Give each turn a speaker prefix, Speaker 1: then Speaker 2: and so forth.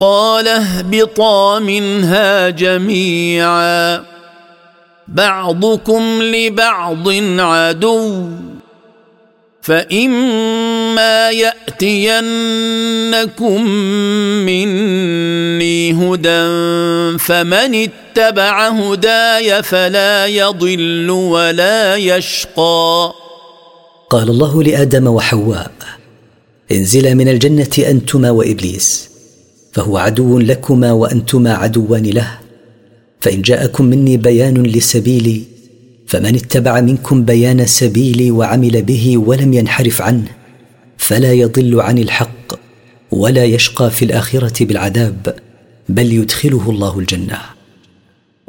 Speaker 1: قال اهبطا منها جميعا بعضكم لبعض عدو فإما يأتينكم مني هدى فمن اتبع هداي فلا يضل ولا يشقى.
Speaker 2: قال الله لآدم وحواء: انزلا من الجنة أنتما وإبليس، فهو عدو لكما وأنتما عدوان له، فإن جاءكم مني بيان لسبيلي فمن اتبع منكم بيان سبيلي وعمل به ولم ينحرف عنه فلا يضل عن الحق ولا يشقى في الآخرة بالعذاب، بل يدخله الله الجنة.